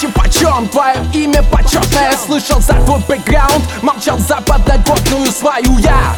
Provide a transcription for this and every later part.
почем твое имя почетное. Слышал за твой бэкграунд, молчал за подноготную свою я.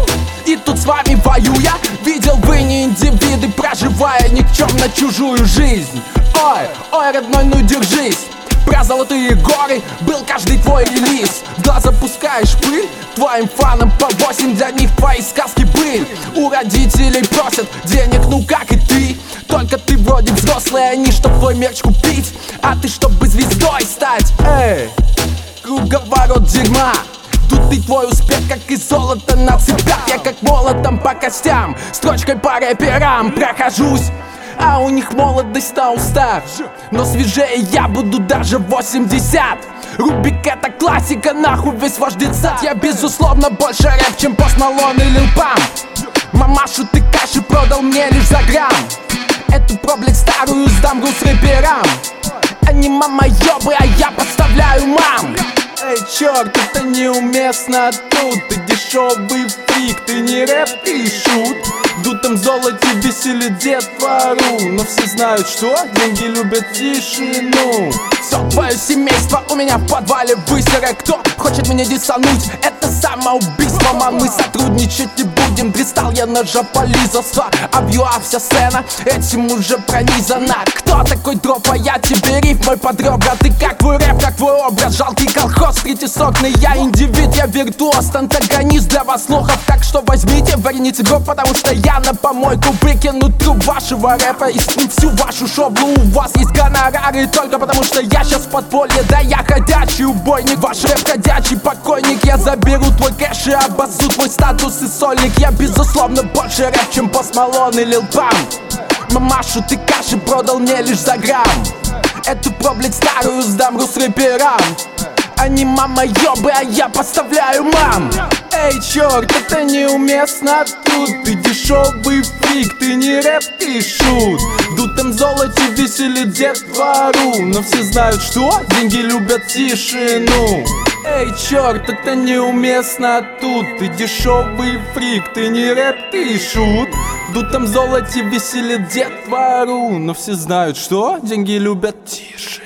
И тут с вами воюя, видел вы не индивиды, проживая никчемно чужую жизнь. Ой, ой, родной, ну держись. Про золотые горы был каждый твой релиз. В глаза пускаешь пыль, твоим фанам по 8, для них твои сказки быль. У родителей просят денег, ну как и ты. Только ты вроде взрослый, они чтоб твой мерч купить, а ты чтобы звездой стать. Эй, круговорот дерьма. Тут и твой успех, как и золото на цепях. Я как молотом по костям, строчкой по рэперам прохожусь, а у них молодость на устах. Но свежее я буду даже 80. Рубик это классика, нахуй весь ваш детсад. Я безусловно больше рэп, чем Пост Малон и Лил Памп. Мамашу ты каши продал мне лишь за грамм. Эту про, блядь, старую сдам груз рэперам. Они мама ёбы, а я подставляю мам. Эй, чёрт, это неуместно тут. Ты дешевый фрик, ты не рэп, ты шут. В дутом золоте веселит детвору, но все знают, что деньги любят тишину. Все твое семейство у меня в подвале высера. Кто хочет меня диссануть, это самоубийство. Мам, мы сотрудничать не будем. Дристал я на жополизовство, а в ЮА вся сцена этим уже пронизана. Кто такой дроп, а я тебе рифмой под ребра. Ты как твой рэп, как твой образ, жалкий колхоз, третий сокны. Я индивид, я виртуоз, антагонист для вас лохов. Так что возьмите, верните гроб, потому что я на помойку выкину труп вашего рэпа и сплю всю вашу шоблу. У вас есть гонорары только потому что я сейчас в подполье. Да я ходячий убойник, ваш рэп ходячий покойник. Я заберу твой кэш и обоссу твой статус и сольник. Я безусловно больше рэп, чем Пост Малон и Лил Памп. Мамашу ты каши продал мне лишь за грамм. Эту про, блядь, старую сдам груз рэперам. Они мама ёбы, а я подставляю мам. Эй, чёрт, это неуместно тут. Ты дешевый фрик, ты не рэп, ты шут. В дутом золоте веселит детвору, но все знают, что деньги любят тишину. Эй, чёрт, это неуместно тут. Ты дешевый фрик, ты не рэп, ты шут. В дутом золоте веселит детвору, но все знают, что деньги любят тишину.